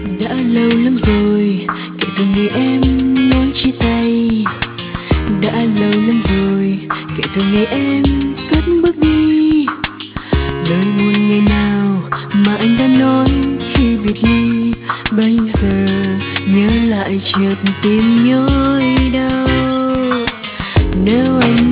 Đã lâu lắm rồi kể từ ngày em nói chia tay. Đã lâu lắm rồi kể từ ngày em cất bước đi. Lời buồn ngày nào mà anh đã nói khi biệt ly, bây giờ nhớ lại chợt tim nhói đau. Nếu anh